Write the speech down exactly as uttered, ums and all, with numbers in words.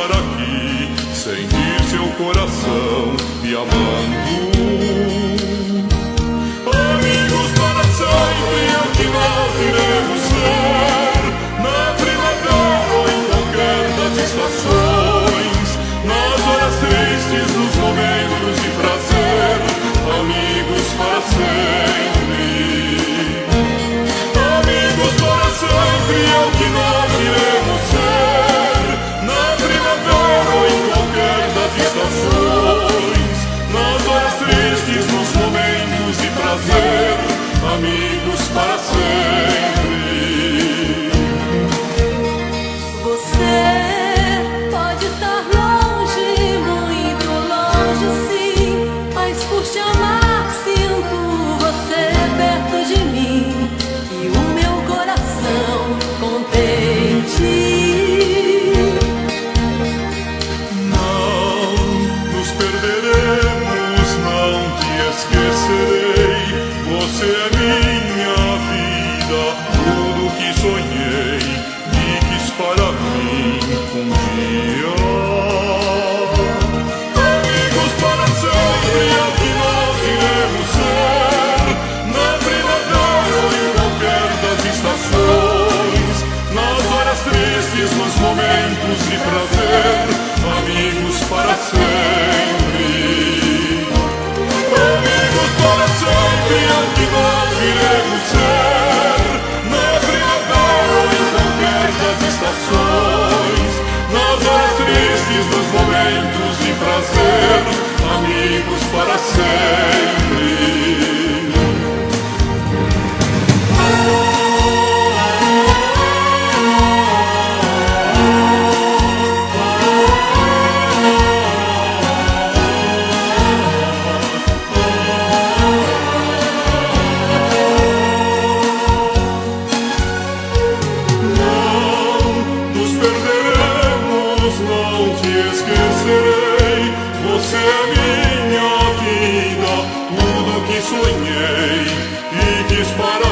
estar aqui, sentir seu coração me amando. Amigos para sempre é o que nós iremos ser, na primavera ou em qualquer das estações, nas horas tristes, nos momentos de prazer, amigos para sempre. Amigos para sempre é o que nós iremos ser, na primavera ou em qualquer das estações, nas horas tristes, nos momentos de prazer, amigos para sempre. Você pode estar longe, muito longe sim, mas por te amar sinto você perto de mim e o meu coração contente. Não nos perderemos, não te esquecerei. Você é minha vida, tudo que sonhei e quis para mim um dia. Amigos para sempre é o que nós iremos ser, na primavera ou em qualquer das estações, nas horas tristes, nos momentos de prazer, amigos para sempre. Amigos para sempre é o que nós iremos ser, na primavera ou em qualquer das estações, nas horas tristes, nos momentos de prazer, amigos para sempre. Não te esquecerei, você é minha vida, tudo que sonhei e quis para